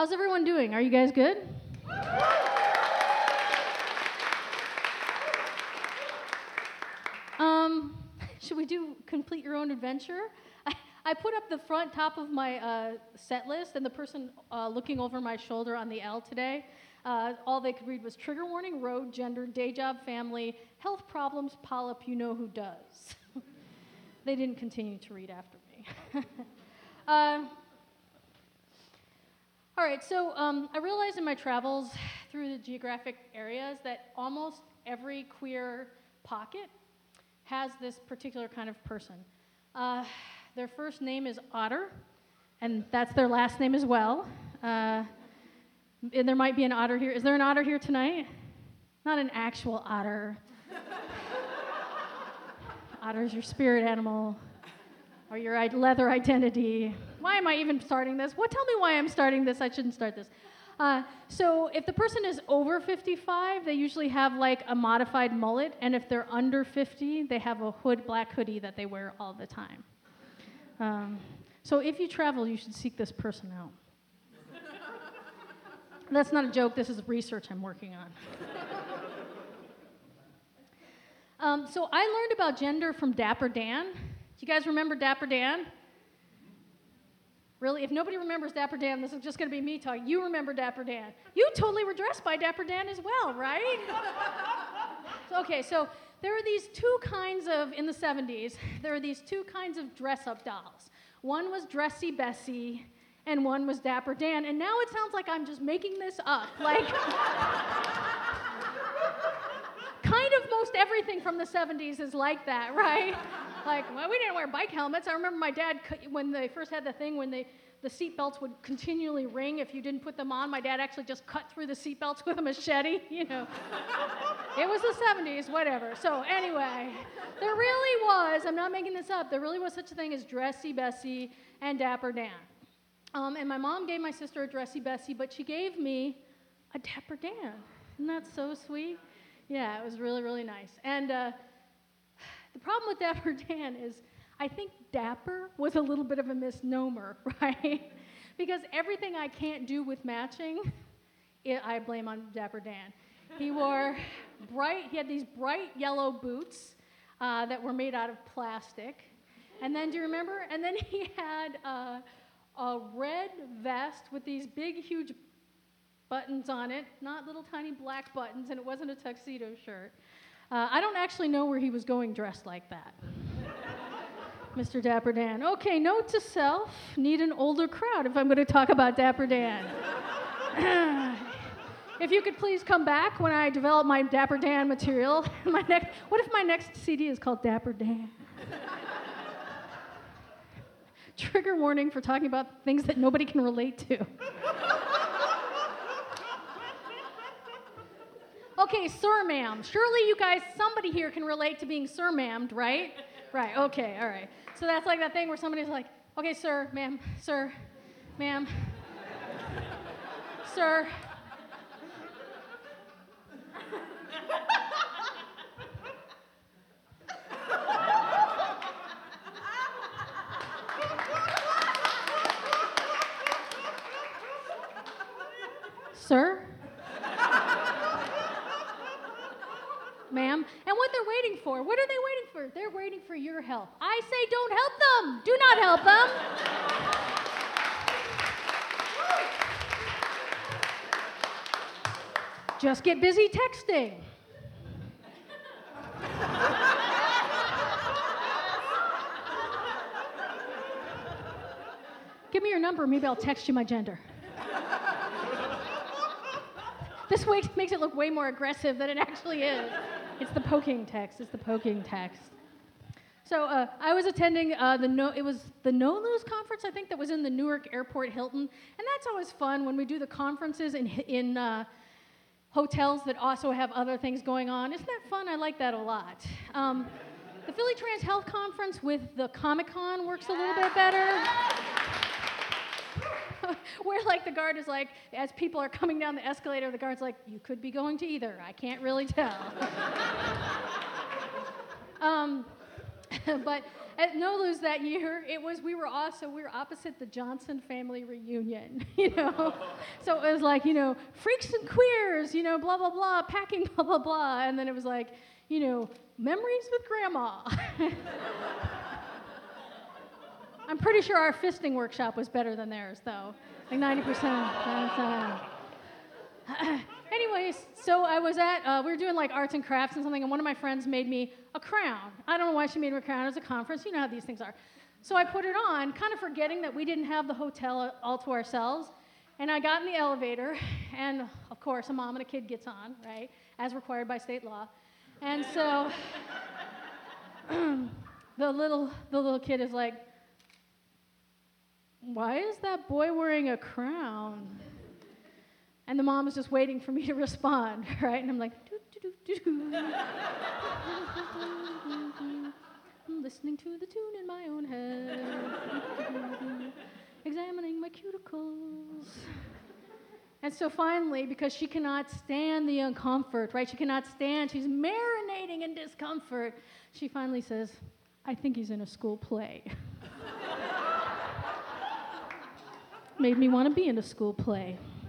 How's everyone doing? Are you guys good? Um, should we do complete your own adventure? I put up the front top of my set list, and the person looking over my shoulder on the L today, all they could read was trigger warning, road, gender, day job, family, health problems, polyp, you know who does. They didn't continue to read after me. All right, so I realized in my travels through the geographic areas that almost every queer pocket has this particular kind of person. Their first name is Otter, and that's their last name as well. And there might be an otter here. Is there an otter here tonight? Not an actual otter. Otter's your spirit animal, or your leather identity. Why am I even starting this? Tell me why I'm starting this. I shouldn't start this. So if the person is over 55, they usually have like a modified mullet, and if they're under 50, they have a black hoodie that they wear all the time. So if you travel, you should seek this person out. That's not a joke. This is research I'm working on. So I learned about gender from Dapper Dan. Do you guys remember Dapper Dan? Really? If nobody remembers Dapper Dan, this is just going to be me talking. You remember Dapper Dan. You totally were dressed by Dapper Dan as well, right? Okay, so there are these two kinds of, in the 70s, there are these two kinds of dress-up dolls. One was Dressy Bessie, and one was Dapper Dan, and now it sounds like I'm just making this up. Like, kind of most everything from the 70s is like that, right? Like, well, we didn't wear bike helmets. I remember my dad, when they first had the thing, when the seat belts would continually ring if you didn't put them on, my dad actually just cut through the seat belts with a machete, you know. It was the 70s, whatever. So anyway, there really was, I'm not making this up, there really was such a thing as Dressy Bessie and Dapper Dan. And my mom gave my sister a Dressy Bessie, but she gave me a Dapper Dan. Isn't that so sweet? Yeah, it was really, really nice. And the problem with Dapper Dan is I think dapper was a little bit of a misnomer, right? Because everything I can't do with matching, I blame on Dapper Dan. He had these bright yellow boots that were made out of plastic. And then, do you remember? And then he had a red vest with these big, huge buttons on it, not little tiny black buttons, and it wasn't a tuxedo shirt. I don't actually know where he was going dressed like that. Mr. Dapper Dan. Okay, note to self, need an older crowd if I'm going to talk about Dapper Dan. If you could please come back when I develop my Dapper Dan material. What if my next CD is called Dapper Dan? Trigger warning for talking about things that nobody can relate to. Okay, sir, ma'am. Surely you guys, somebody here can relate to being sir, ma'amed, right? Right, okay, all right. So that's like that thing where somebody's like, okay, sir, ma'am, sir. Sir? Ma'am, and what they're waiting for, what are they waiting for? They're waiting for your help. I say don't help them. Do not help them. Just get busy texting. Give me your number, maybe I'll text you my gender. This makes it look way more aggressive than it actually is. It's the poking text. So I was attending it was the No Lose conference, I think, that was in the Newark Airport Hilton, and that's always fun when we do the conferences in hotels that also have other things going on. Isn't that fun? I like that a lot. The Philly Trans Health Conference with the Comic-Con works a little bit better. Where like the guard is like, as people are coming down the escalator, the guard's like, you could be going to either. I can't really tell. But at Nolu's that year, we were opposite the Johnson family reunion, So it was like, freaks and queers, blah, blah, blah, packing, blah, blah, blah. And then it was like, memories with grandma. I'm pretty sure our fisting workshop was better than theirs, though. Like 90%. Anyways, so I was we were doing like arts and crafts and something, and one of my friends made me a crown. I don't know why she made me a crown. It was a conference. You know how these things are. So I put it on, kind of forgetting that we didn't have the hotel all to ourselves. And I got in the elevator, and of course, a mom and a kid gets on, right, as required by state law. And so the little kid is like, "Why is that boy wearing a crown?" And the mom is just waiting for me to respond, right? And I'm like, doo-doo-doo-doo-doo. I'm listening to the tune in my own head, examining my cuticles. And so finally, because she cannot stand the uncomfort, right? She's marinating in discomfort. She finally says, "I think he's in a school play." Made me want to be in a school play.